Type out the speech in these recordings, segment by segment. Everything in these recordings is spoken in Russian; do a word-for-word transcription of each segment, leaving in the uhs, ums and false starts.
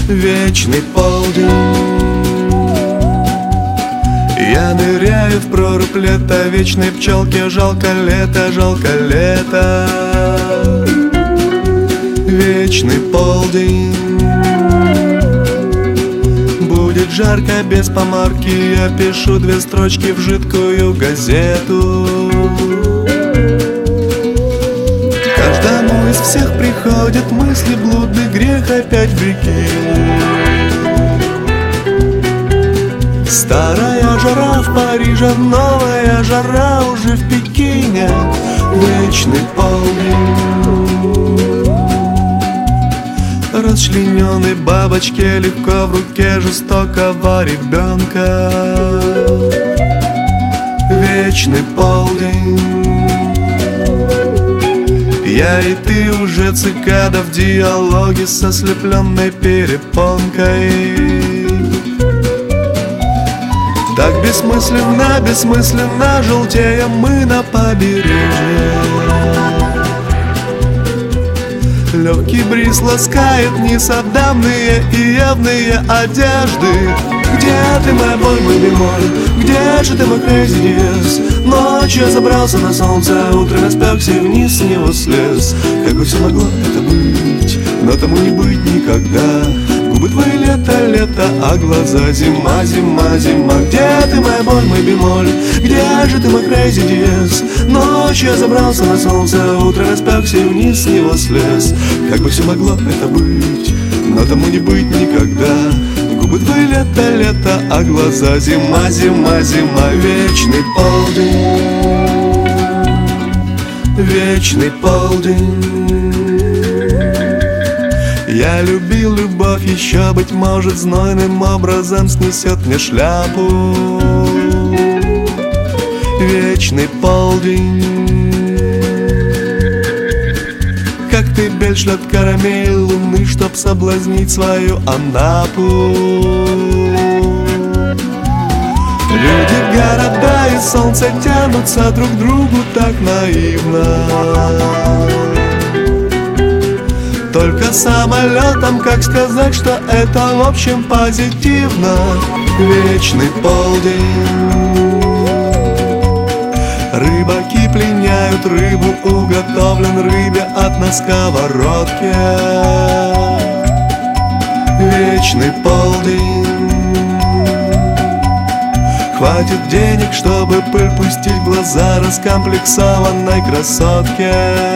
вечный полдень. Я ныряю в прорубь лета, вечной пчелке жалко лето, жалко лето. Вечный полдень. Будет жарко без помарки, я пишу две строчки в жидкую газету. Каждому из всех приходят мысли, блудный грех опять в реке. Старая жара в Париже, новая жара уже в Пекине. Вечный полдень. Расчлененной бабочке легко в руке жестокого ребенка. Вечный полдень. Я и ты уже цикада в диалоге со слепленной перепонкой. Так бессмысленно, бессмысленно желтеем мы на побережье. Легкий бриз ласкает несовдавные и явные одежды. Где ты, моя боль, мой бемоль? Где же ты, мой crazy диез? Ночью я забрался на солнце, утром я спекся и вниз с него слез. Как бы все могло это быть, но тому не быть никогда. Губы твои лето, лето, а глаза зима, зима, зима. Где ты, моя боль, мой бемоль? Где же ты, мой crazy диез? Ночью я забрался на солнце, утром я спекся и вниз с него слез. Как бы все могло это быть, но тому не быть никогда. Губы твои лето, лето, а глаза зима, зима, зима. Вечный полдень. Вечный полдень. Я любил любовь, еще, быть может, знойным образом снесет мне шляпу. Вечный полдень. Как ты бель шлет карамель луны, чтоб соблазнить свою Анапу. Люди, города и солнце тянутся друг к другу так наивно. Только самолетом, как сказать, что это в общем позитивно. Вечный полдень. Рыбаки пленяют рыбу, уготовлен рыбе от на сковородке. Вечный полдень. Хватит денег, чтобы пыль пустить в глаза раскомплексованной красотке.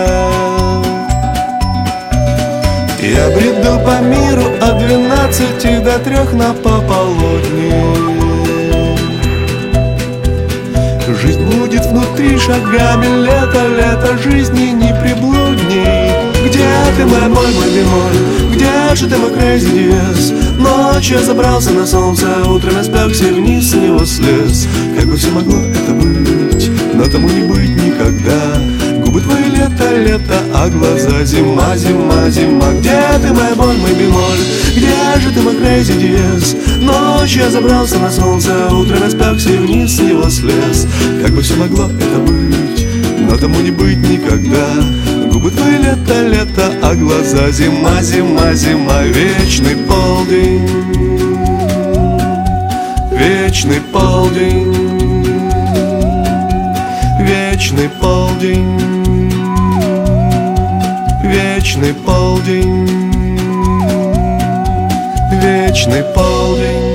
Я бреду по миру от двенадцати до трех на пополудни. Жизнь будет внутри шагами, лето, лето жизни не приблудней. Где ты, моя боль, мой бемоль? Где же ты, мой crazy диез? Ночью я забрался на солнце, утром я спекся и вниз с него слез. Как бы все могло это быть, но тому не быть никогда. Губы твои лето, лето, а глаза зима, зима, зима. Где ты, моя боль, мой бемоль? Где же ты, мой crazy диез? Ночью я забрался на солнце, утром я спекся и вниз с него слез. Как бы все могло это быть, но тому не быть никогда. Губы твои лето, лето, а глаза зима, зима, зима. Вечный полдень. Вечный полдень. Вечный полдень. Вечный полдень. Вечный полдень.